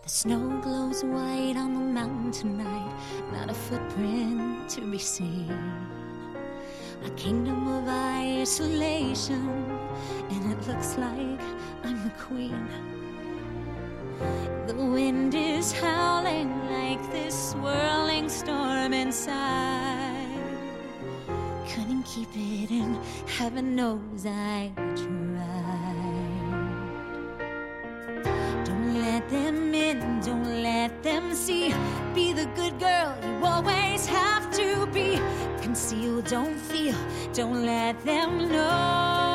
The snow glows white on the mountain tonight, not a footprint to be seen. A kingdom of isolation, and it looks like I'm the queen. The wind is howling like this swirling storm inside. Couldn't keep it in, heaven knows I tried. Don't let them in, don't let them see. Be the good girl you always have to be. Conceal, don't feel, don't let them know.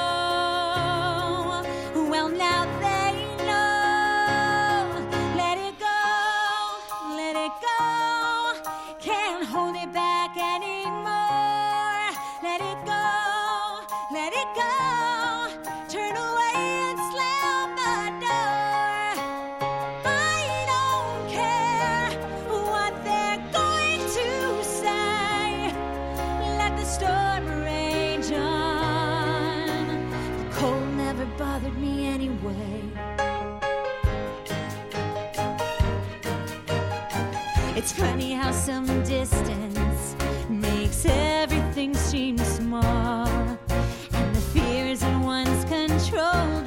Well, now they know. Let it go, let it go. Can't hold it back anymore. Let it go, let it go. Turn away and slam the door. I don't care what they're going to say. Let the storm rage on. The cold never bothered me anyway. It's funny how some distance makes everything seem small, and the fears that once controlled